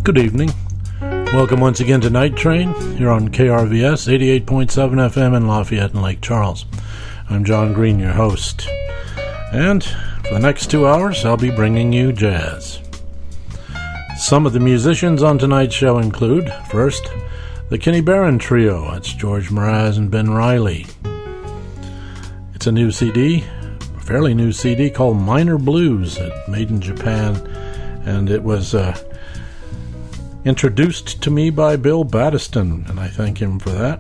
Good evening. Welcome once again to Night Train here on KRVS 88.7 FM in Lafayette and Lake Charles. I'm John Green, your host. And for the next 2 hours, I'll be bringing you jazz. Some of the musicians on tonight's show include, first, the Kenny Barron Trio. That's George Mraz and Ben Riley. It's a new CD, a fairly new CD called Minor Blues, made in Japan, and it was introduced to me by Bill Battiston, and I thank him for that.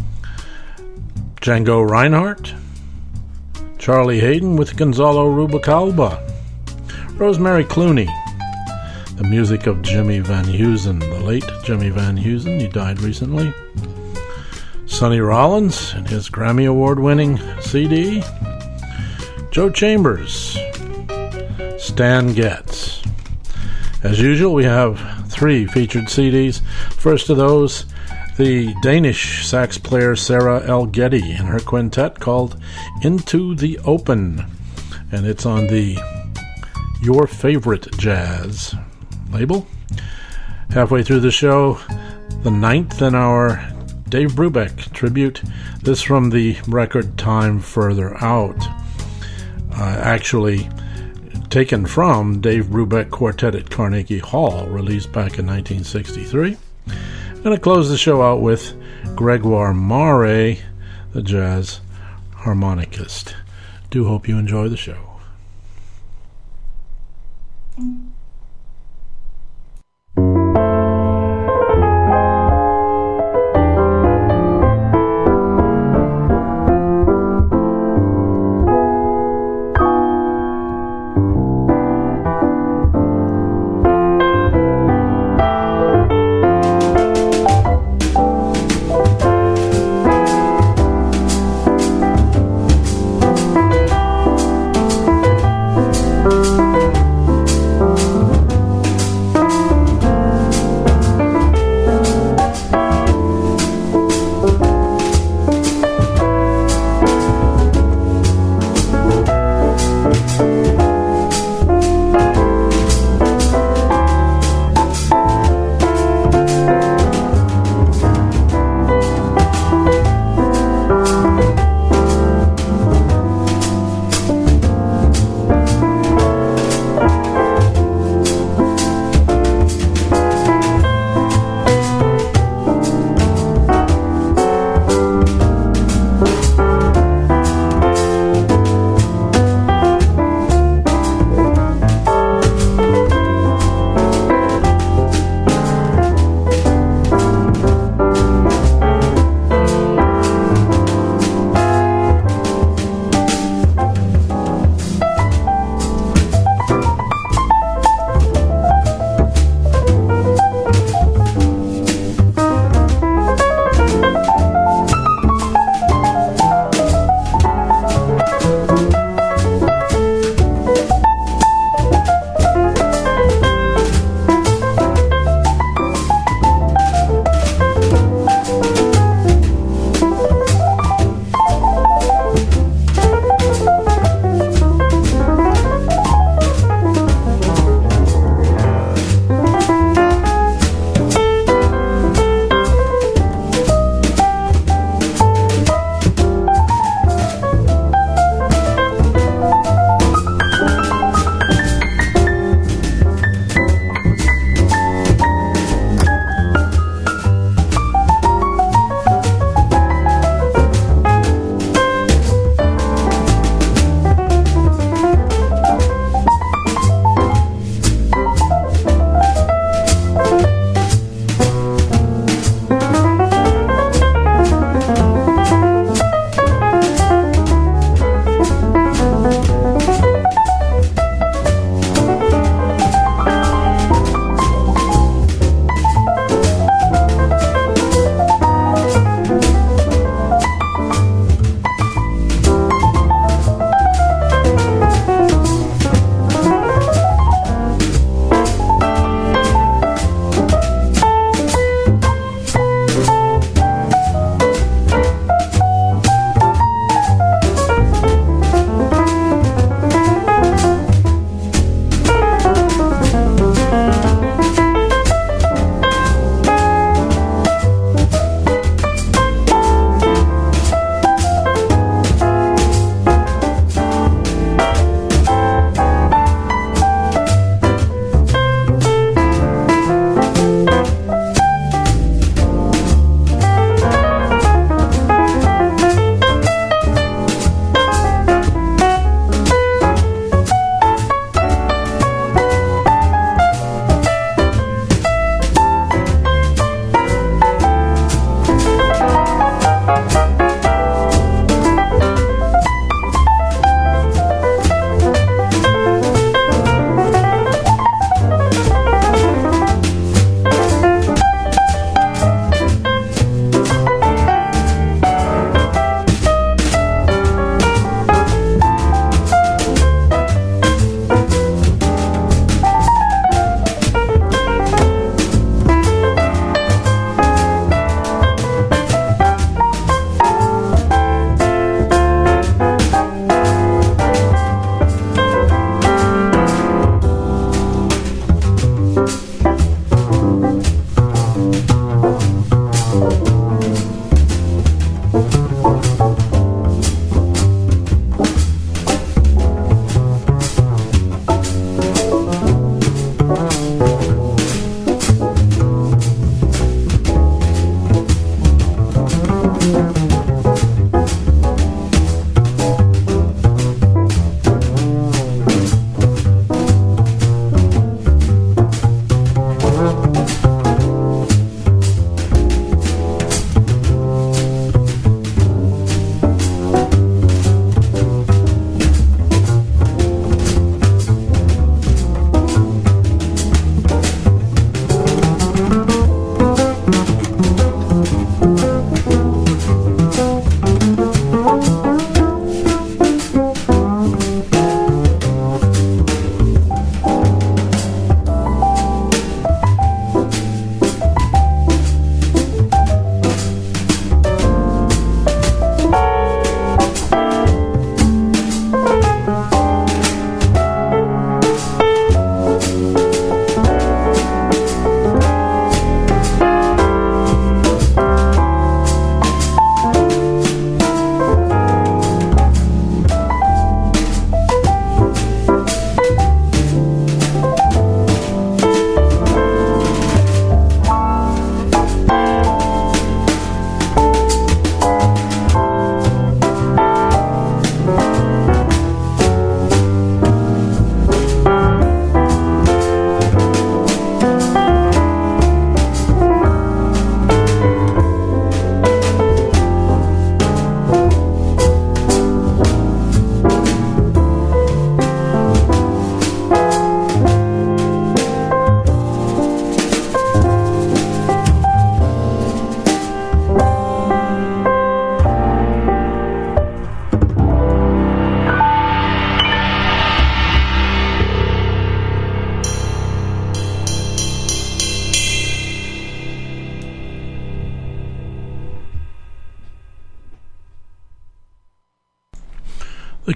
Django Reinhardt, Charlie Hayden with Gonzalo Rubalcaba, Rosemary Clooney, the music of Jimmy Van Heusen, the late Jimmy Van Heusen, he died recently. Sonny Rollins and his Grammy Award-winning CD. Joe Chambers, Stan Getz. As usual, we have 3 featured CDs. First of those, the Danish sax player Sarah Elgeti and her quintet called Into the Open, and it's on the Your Favorite Jazz label. Halfway through the show, the 9th in our Dave Brubeck tribute, this from the record Time Further Out, actually taken from Dave Brubeck Quartet at Carnegie Hall, released back in 1963. I'm going to close the show out with Gregoire Mare, the jazz harmonicist. Do hope you enjoy the show.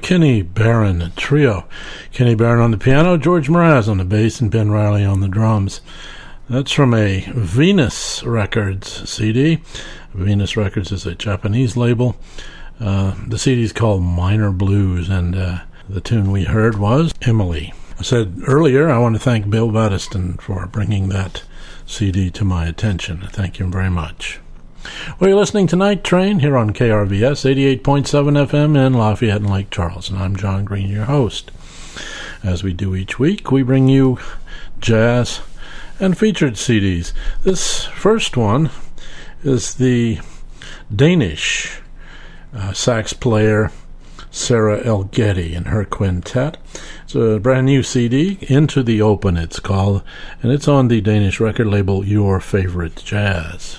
Kenny Barron Trio. Kenny Barron on the piano, George Mraz on the bass, and Ben Riley on the drums. That's from a Venus Records CD. Venus Records is a Japanese label. The CD is called Minor Blues, and the tune we heard was Emily. I said earlier I want to thank Bill Battiston for bringing that CD to my attention. Thank you very much. Well, you're listening to Night Train here on KRVS 88.7 FM in Lafayette and Lake Charles, and I'm John Green, your host. As we do each week, we bring you jazz and featured CDs. This first one is the Danish sax player Sarah Elgeti and her quintet. It's a brand new CD, Into the Open it's called, and it's on the Danish record label Your Favorite Jazz.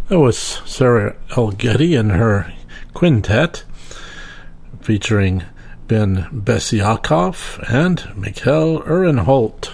That was Sarah Elgeti and her quintet, featuring Ben Besiakov and Mikhail Uhrenholt.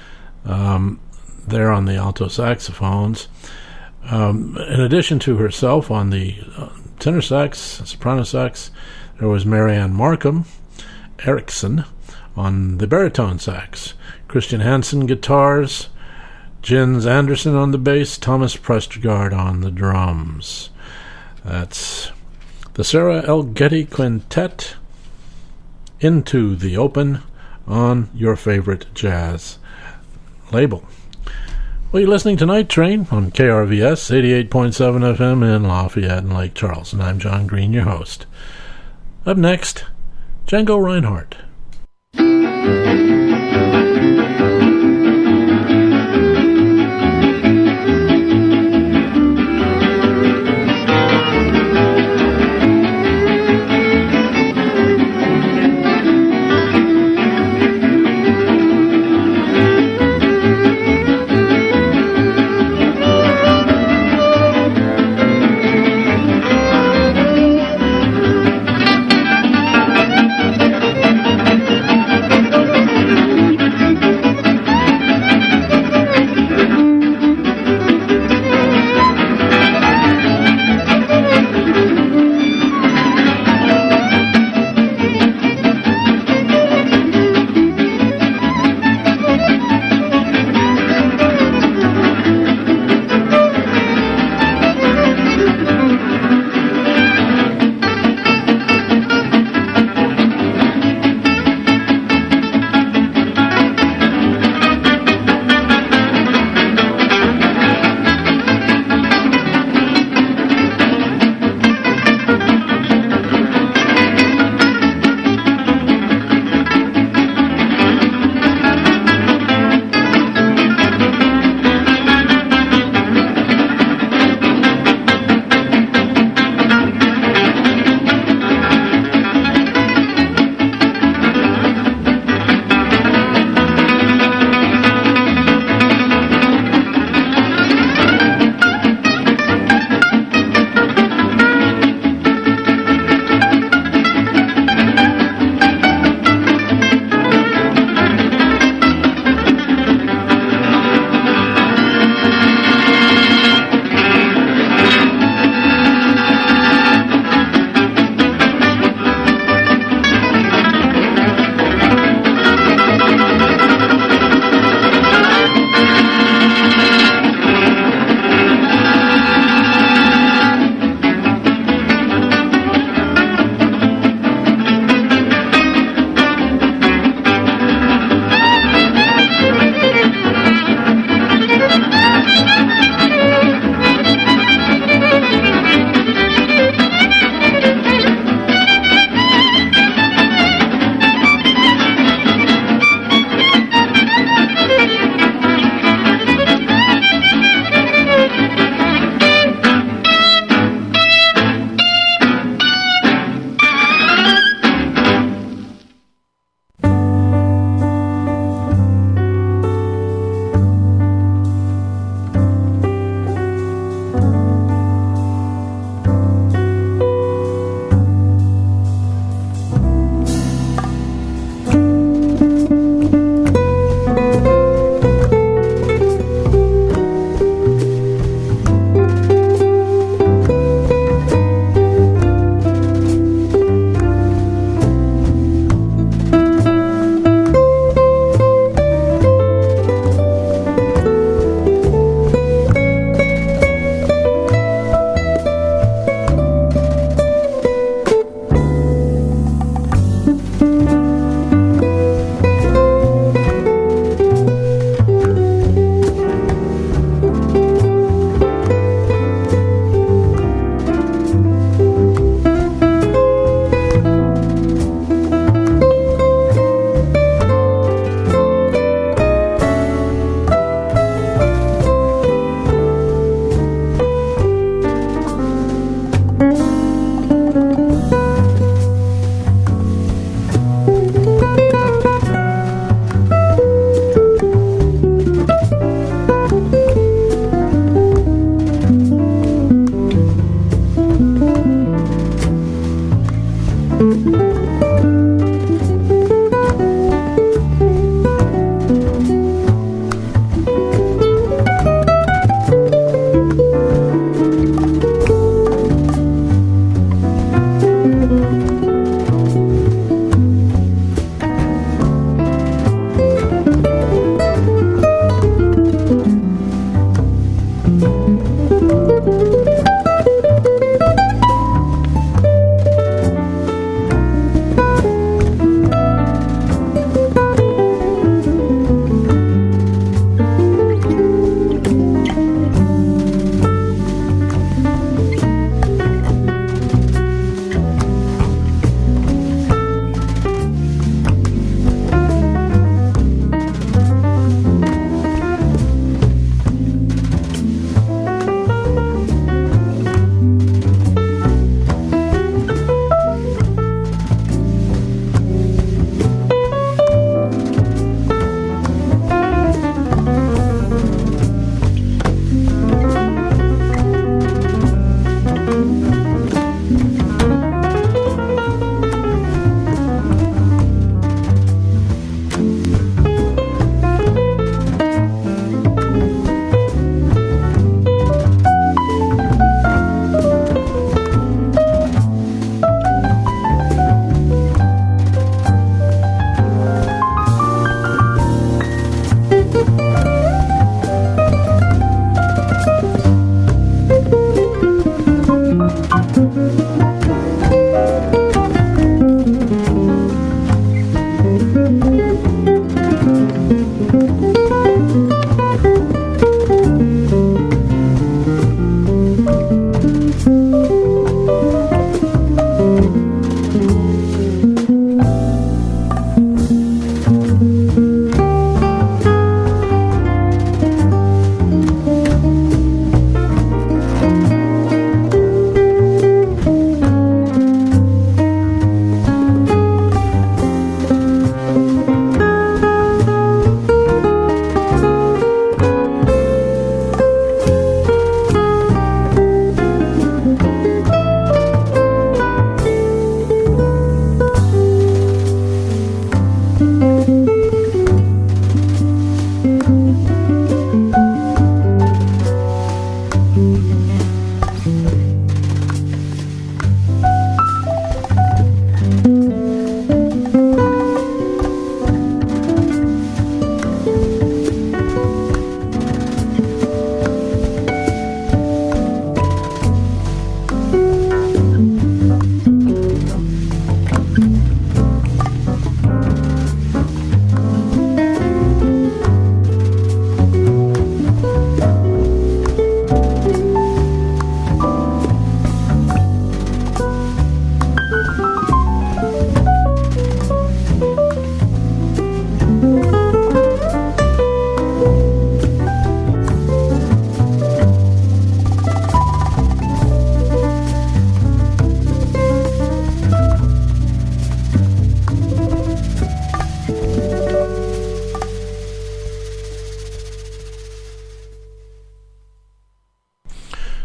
There on the alto saxophones. In addition to herself on the tenor sax, soprano sax, there was Marianne Markham Erickson on the baritone sax, Christian Hansen guitars, Jens Anderson on the bass, Thomas Prestergaard on the drums. That's the Sarah Elgeti Quintet, Into the Open, on your favorite jazz label. Well, you're listening to Night Train on KRVS 88.7 FM in Lafayette and Lake Charles, and I'm John Green, your host. Up next, Django Reinhardt.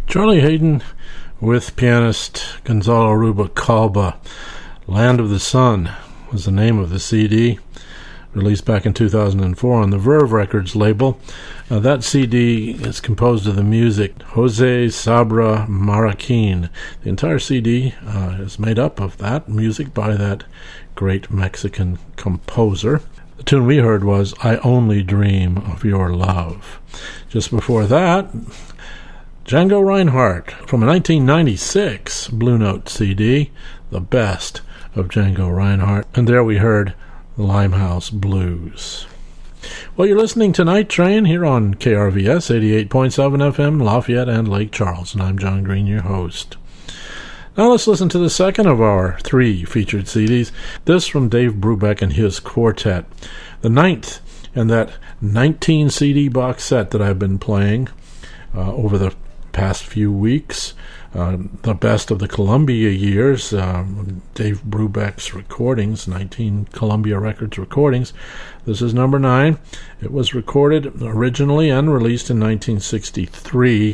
Charlie Haden with pianist Gonzalo Rubalcaba. Land of the Sun was the name of the CD, released back in 2004 on the Verve Records label. That CD is composed of the music Jose Sabra Marroquin. The entire CD is made up of that music by that great Mexican composer. The tune we heard was I Only Dream of Your Love. Just before that, Django Reinhardt from a 1996 Blue Note CD, the best of Django Reinhardt. And there we heard Limehouse Blues. Well, you're listening to Night Train here on KRVS 88.7 FM, Lafayette and Lake Charles, and I'm John Green, your host. Now let's listen to the second of our 3 featured CDs, this from Dave Brubeck and his quartet, the 9th in that 19 CD box set that I've been playing over the past few weeks. The best of the Columbia years, Dave Brubeck's recordings, 19 Columbia Records recordings. This is number 9. It was recorded originally and released in 1963.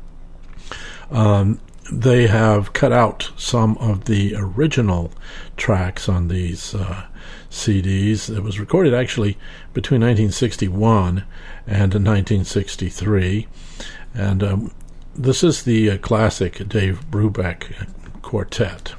They have cut out some of the original tracks on these CDs. It was recorded actually between 1961 and 1963. And this is the classic Dave Brubeck Quartet.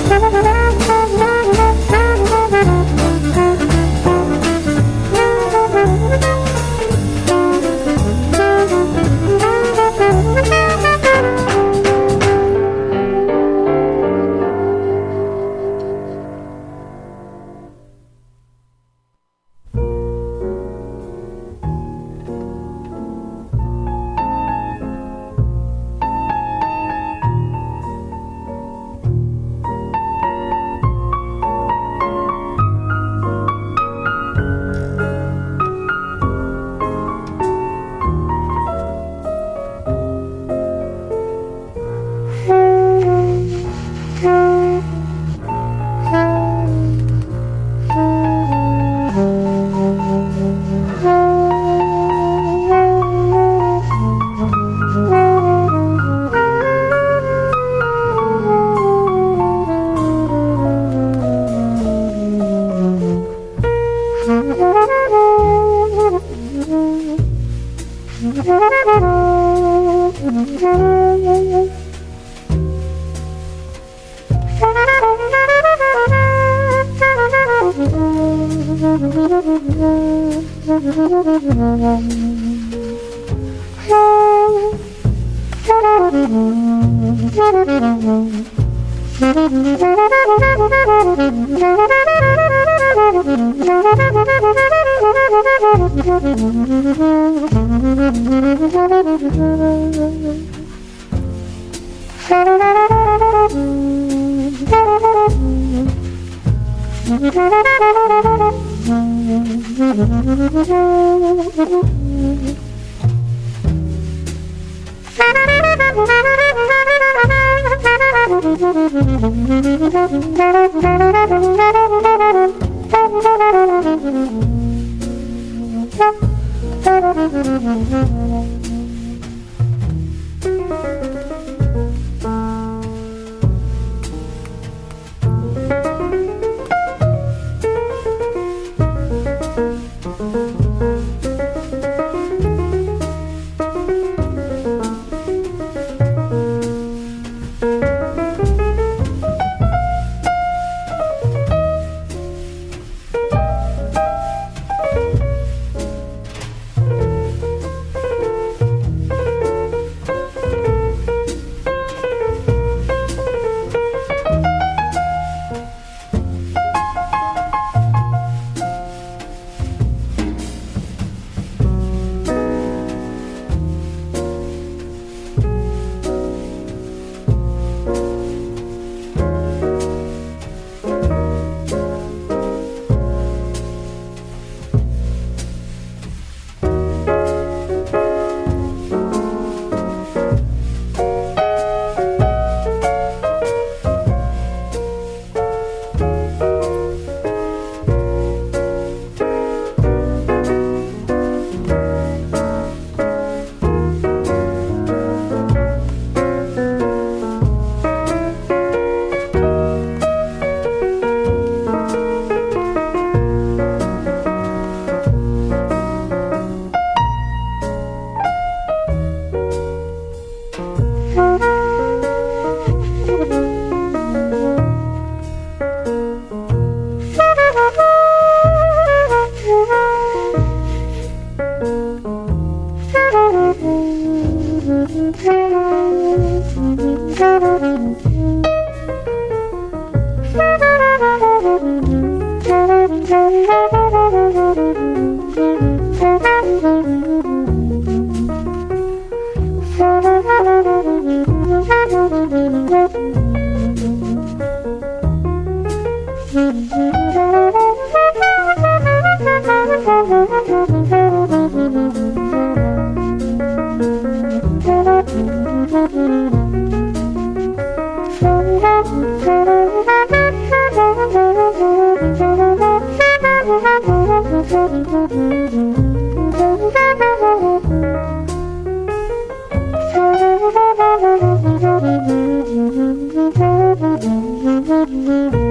Thank you.